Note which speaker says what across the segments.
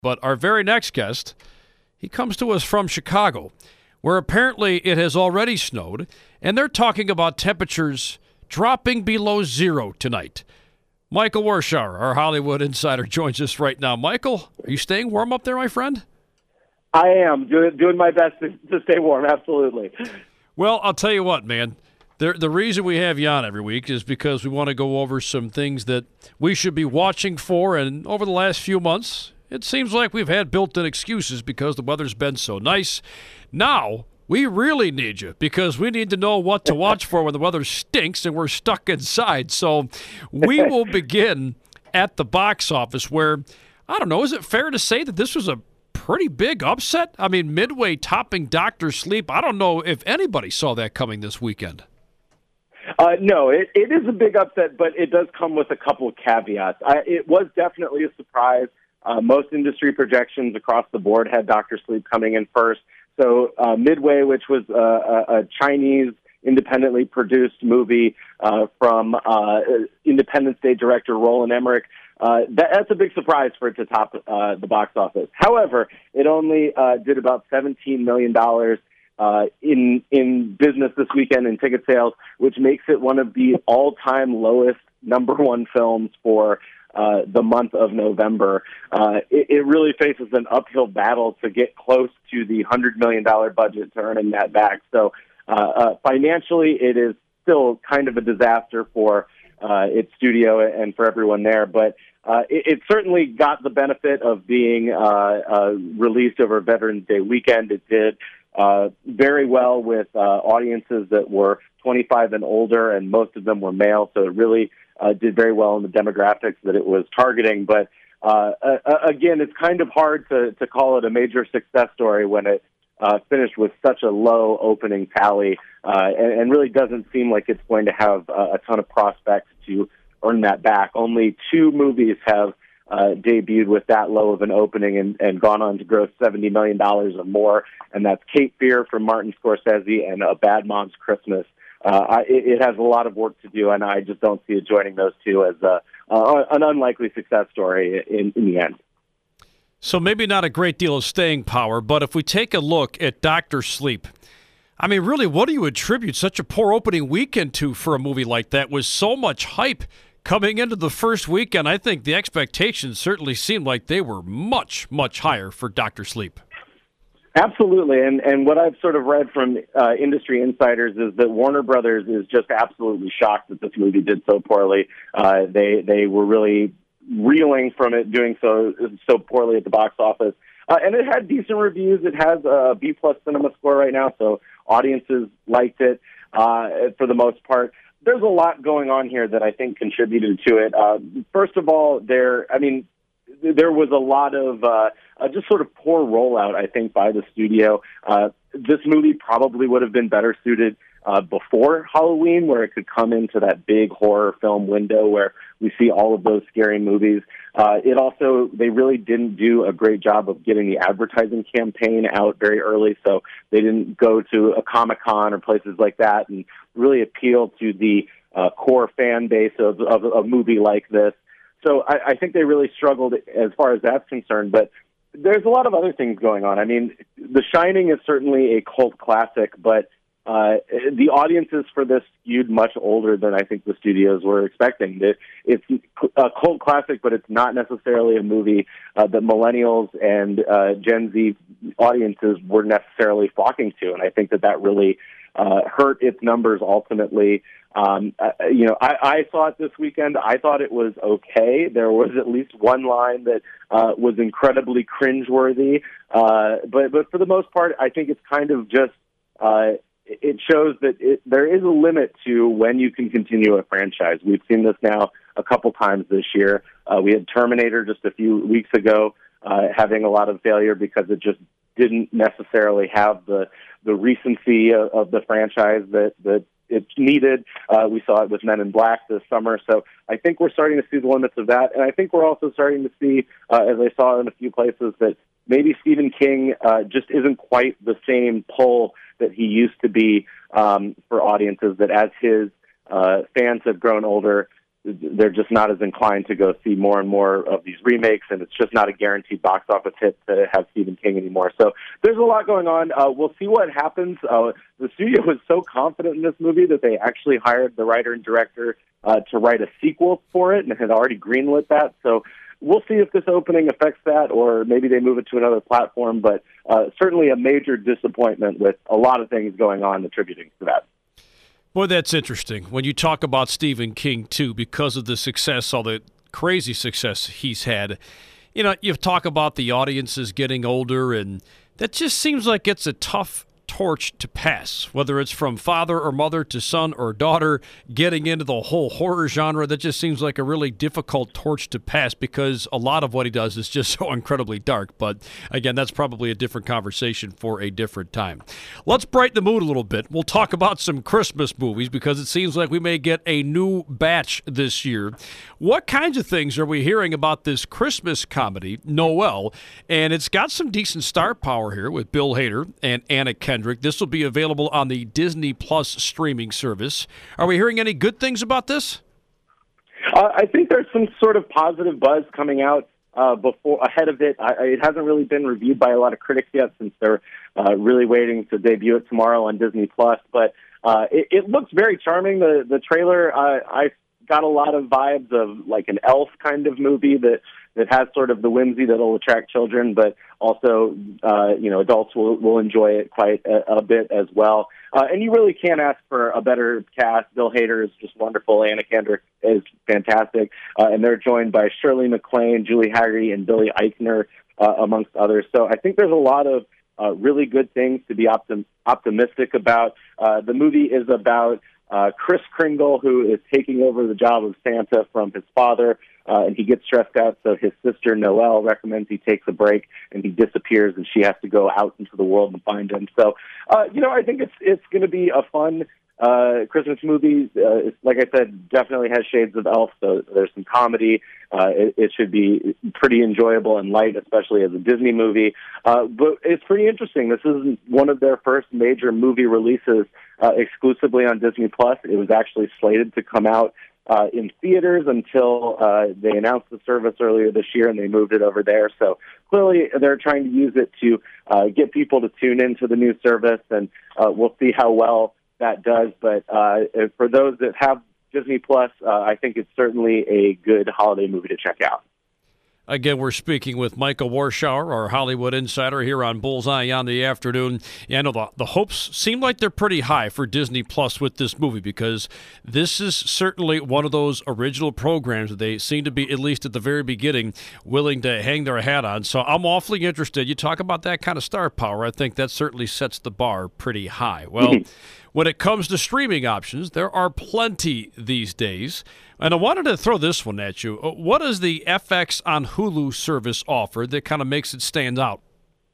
Speaker 1: But our very next guest, he comes to us from Chicago, where apparently it has already snowed, and they're talking about temperatures dropping below zero tonight. Michael Warshauer, our Hollywood insider, joins us right now. Michael, are you staying warm up there, my friend?
Speaker 2: I am doing my best to stay warm, absolutely.
Speaker 1: Well, I'll tell you what, man. The reason we have you on every week is because we want to go over some things that we should be watching for, and over the last few months, it seems like we've had built-in excuses because the weather's been so nice. Now, we really need you because we need to know what to watch for when the weather stinks and we're stuck inside. So we will begin at the box office where, I don't know, is it fair to say that this was a pretty big upset? I mean, Midway topping Dr. Sleep. I don't know if anybody saw that coming this weekend.
Speaker 2: No, it is a big upset, but it does come with a couple of caveats. It was definitely a surprise. Most industry projections across the board had Dr. Sleep coming in first. So Midway, which was a Chinese independently produced movie from Independence Day director Roland Emmerich, that's a big surprise for it to top the box office. However, it only did about $17 million in business this weekend in ticket sales, which makes it one of the all-time lowest number one films for the month of November. It really faces an uphill battle to get close to the $100 million budget to earning that back. So financially, it is still kind of a disaster for its studio and for everyone there. But it certainly got the benefit of being released over Veterans Day weekend. It did very well with audiences that were 25 and older, and most of them were male. So it really did very well in the demographics that it was targeting. But again, it's kind of hard to call it a major success story when it finished with such a low opening tally and really doesn't seem like it's going to have a ton of prospects to earn that back. Only two movies have debuted with that low of an opening and gone on to gross $70 million or more, and that's Cape Fear from Martin Scorsese and A Bad Mom's Christmas. It has a lot of work to do, and I just don't see it joining those two as an unlikely success story in the end.
Speaker 1: So maybe not a great deal of staying power, but if we take a look at Dr. Sleep, I mean, really, what do you attribute such a poor opening weekend to for a movie like that with so much hype coming into the first weekend? I think the expectations certainly seemed like they were much, much higher for Dr. Sleep.
Speaker 2: Absolutely, and what I've sort of read from industry insiders is that Warner Brothers is just absolutely shocked that this movie did so poorly. They were really reeling from it doing so poorly at the box office. And it had decent reviews. It has a B-plus cinema score right now, so audiences liked it for the most part. There's a lot going on here that I think contributed to it. First of all, there was a lot of just sort of poor rollout, I think, by the studio. This movie probably would have been better suited before Halloween, where it could come into that big horror film window where we see all of those scary movies. They really didn't do a great job of getting the advertising campaign out very early, so they didn't go to a Comic-Con or places like that and really appeal to the core fan base of a movie like this. So I think they really struggled as far as that's concerned, but there's a lot of other things going on. I mean, The Shining is certainly a cult classic, but the audiences for this skewed much older than I think the studios were expecting. It's a cult classic, but it's not necessarily a movie that millennials and Gen Z audiences were necessarily flocking to, and I think that really hurt its numbers ultimately. I saw it this weekend. I thought it was okay. There was at least one line that was incredibly cringeworthy, but for the most part, I think it's kind of just it shows that there is a limit to when you can continue a franchise. We've seen this now a couple times this year. We had Terminator just a few weeks ago having a lot of failure because it just didn't necessarily have the recency of the franchise that it needed. We saw it with Men in Black this summer. So I think we're starting to see the limits of that. And I think we're also starting to see, as I saw in a few places, that maybe Stephen King just isn't quite the same pull that he used to be for audiences, that as his fans have grown older, they're just not as inclined to go see more and more of these remakes, and it's just not a guaranteed box office hit to have Stephen King anymore. So there's a lot going on. We'll see what happens. The studio was so confident in this movie that they actually hired the writer and director to write a sequel for it and had already greenlit that. So we'll see if this opening affects that, or maybe they move it to another platform, but certainly a major disappointment with a lot of things going on attributing to that.
Speaker 1: Boy, that's interesting. When you talk about Stephen King, too, because of the success, all the crazy success he's had, you know, you talk about the audiences getting older, and that just seems like it's a tough torch to pass, whether it's from father or mother to son or daughter, getting into the whole horror genre. That just seems like a really difficult torch to pass because a lot of what he does is just so incredibly dark. But again, that's probably a different conversation for a different time. Let's brighten the mood a little bit. We'll talk about some Christmas movies because it seems like we may get a new batch this year. What kinds of things are we hearing about this Christmas comedy, Noel? And it's got some decent star power here with Bill Hader and Anna Kendrick. This will be available on the Disney Plus streaming service. Are we hearing any good things about this?
Speaker 2: I think there's some sort of positive buzz coming out ahead of it. It hasn't really been reviewed by a lot of critics yet, since they're really waiting to debut it tomorrow on Disney Plus. But it looks very charming. The trailer, I got a lot of vibes of like an Elf kind of movie that has sort of the whimsy that'll attract children, but also, adults will enjoy it quite a bit as well. And you really can't ask for a better cast. Bill Hader is just wonderful. Anna Kendrick is fantastic. And they're joined by Shirley MacLaine, Julie Haggerty, and Billy Eichner, amongst others. So I think there's a lot of really good things to be optimistic about. The movie is about Kris Kringle, who is taking over the job of Santa from his father, and he gets stressed out, so his sister Noelle recommends he takes a break, and he disappears, and she has to go out into the world and find him. So, I think it's going to be a fun Christmas movie. Like I said, definitely has shades of Elf, so there's some comedy. It should be pretty enjoyable and light, especially as a Disney movie. But it's pretty interesting. This is one of their first major movie releases exclusively on Disney Plus. It was actually slated to come out in theaters until they announced the service earlier this year, and they moved it over there. So clearly they're trying to use it to get people to tune into the new service, and we'll see how well that does. But for those that have Disney Plus, I think it's certainly a good holiday movie to check out.
Speaker 1: Again, we're speaking with Michael Warshauer, our Hollywood insider, here on Bullseye on the Afternoon. Yeah, I know the hopes seem like they're pretty high for Disney Plus with this movie, because this is certainly one of those original programs that they seem to be, at least at the very beginning, willing to hang their hat on. So I'm awfully interested. You talk about that kind of star power. I think that certainly sets the bar pretty high. Well, when it comes to streaming options, there are plenty these days. And I wanted to throw this one at you. What does the FX on Hulu service offer that kind of makes it stand out?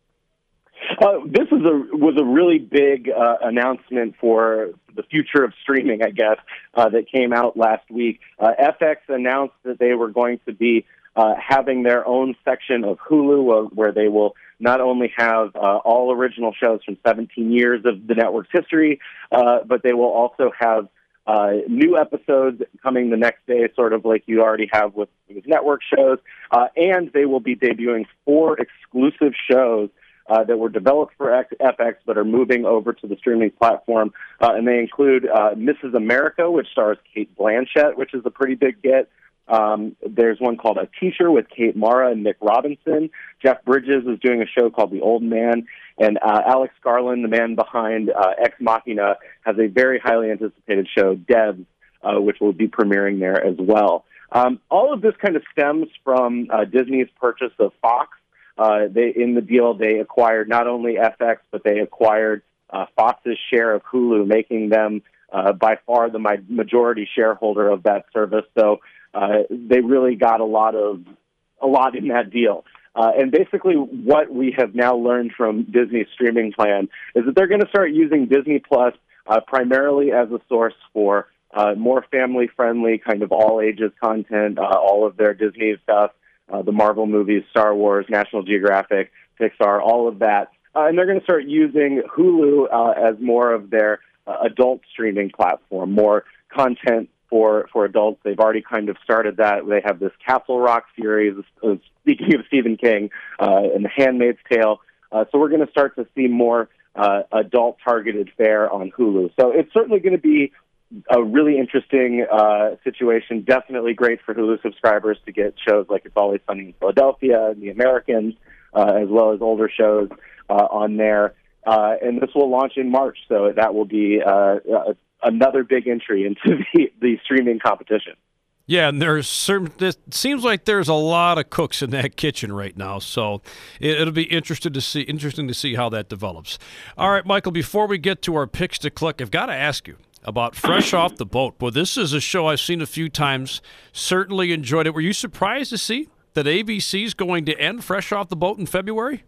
Speaker 2: This was a really big announcement for the future of streaming, I guess, that came out last week. FX announced that they were going to be having their own section of Hulu where they will not only have all original shows from 17 years of the network's history, but they will also have new episodes coming the next day, sort of like you already have with network shows. And they will be debuting 4 exclusive shows that were developed for FX but are moving over to the streaming platform. And they include Mrs. America, which stars Kate Blanchett, which is a pretty big get. There's one called A Teacher with Kate Mara and Nick Robinson. Jeff Bridges is doing a show called The Old Man. And Alex Garland, the man behind Ex Machina, has a very highly anticipated show, Devs, which will be premiering there as well. All of this kind of stems from Disney's purchase of Fox. In the deal, they acquired not only FX, but they acquired Fox's share of Hulu, making them by far the majority shareholder of that service. So they really got a lot in that deal. And basically what we have now learned from Disney's streaming plan is that they're going to start using Disney Plus primarily as a source for more family-friendly, kind of all-ages content, all of their Disney stuff, the Marvel movies, Star Wars, National Geographic, Pixar, all of that. And they're going to start using Hulu as more of their adult streaming platform, more content for adults. They've already kind of started that. They have this Castle Rock series, speaking of Stephen King, and The Handmaid's Tale. So we're going to start to see more adult-targeted fare on Hulu. So it's certainly going to be a really interesting situation. Definitely great for Hulu subscribers to get shows like It's Always Sunny in Philadelphia and The Americans, as well as older shows on there. And this will launch in March, so that will be another big entry into the streaming competition.
Speaker 1: Yeah, and it seems like there's a lot of cooks in that kitchen right now, so it'll be interesting to see how that develops. All right, Michael, before we get to our picks to click, I've got to ask you about Fresh Off the Boat. Well, this is a show I've seen a few times, certainly enjoyed it. Were you surprised to see that ABC is going to end Fresh Off the Boat in February?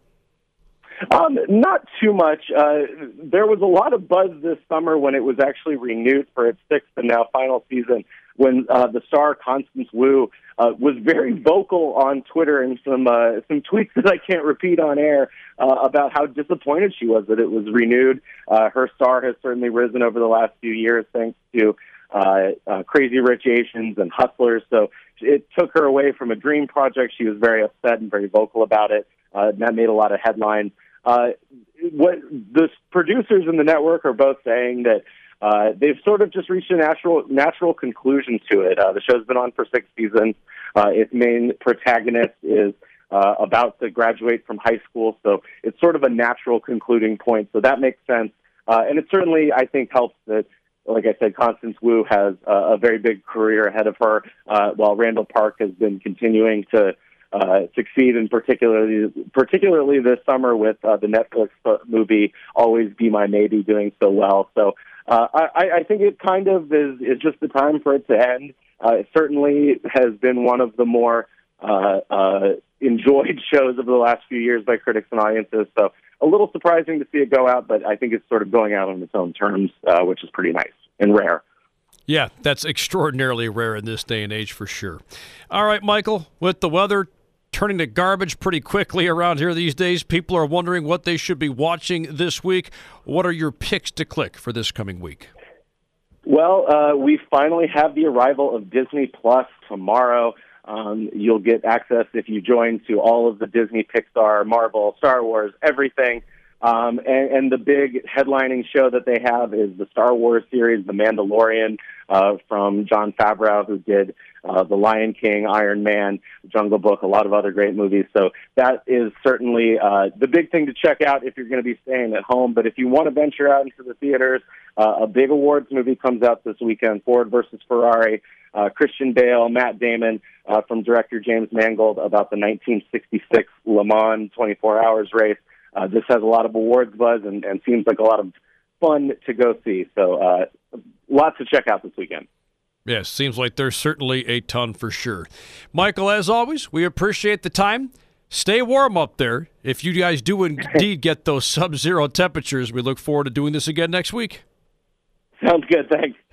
Speaker 2: Not too much. There was a lot of buzz this summer when it was actually renewed for its sixth and now final season, when the star Constance Wu was very vocal on Twitter and some tweets that I can't repeat on air about how disappointed she was that it was renewed. Her star has certainly risen over the last few years thanks to Crazy Rich Asians and Hustlers. So it took her away from a dream project. She was very upset and very vocal about it. And that made a lot of headlines. What the producers in the network are both saying that they've sort of just reached a natural conclusion to it. The show's been on for 6 seasons. Its main protagonist is about to graduate from high school, so it's sort of a natural concluding point. So that makes sense. And it certainly, I think, helps that, like I said, Constance Wu has a very big career ahead of her, while Randall Park has been continuing to succeed, and particularly this summer with the Netflix movie Always Be My Maybe doing so well. So I think it kind of is just the time for it to end. It certainly has been one of the more enjoyed shows of the last few years by critics and audiences. So a little surprising to see it go out, but I think it's sort of going out on its own terms, which is pretty nice and rare.
Speaker 1: Yeah, that's extraordinarily rare in this day and age for sure. All right, Michael, with the weather turning to garbage pretty quickly around here these days, people are wondering what they should be watching this week. What are your picks to click for this coming week?
Speaker 2: Well, we finally have the arrival of Disney Plus tomorrow. You'll get access, if you join, to all of the Disney, Pixar, Marvel, Star Wars, everything. And the big headlining show that they have is the Star Wars series, The Mandalorian, from Jon Favreau, who did The Lion King, Iron Man, Jungle Book, a lot of other great movies. So that is certainly the big thing to check out if you're going to be staying at home. But if you want to venture out into the theaters, a big awards movie comes out this weekend, Ford versus Ferrari. Christian Bale, Matt Damon, from director James Mangold, about the 1966 Le Mans 24 Hours race. This has a lot of awards buzz and seems like a lot of fun to go see. So lots to check out this weekend.
Speaker 1: Yes, seems like there's certainly a ton for sure. Michael, as always, we appreciate the time. Stay warm up there. If you guys do indeed get those sub-zero temperatures, we look forward to doing this again next week.
Speaker 2: Sounds good. Thanks.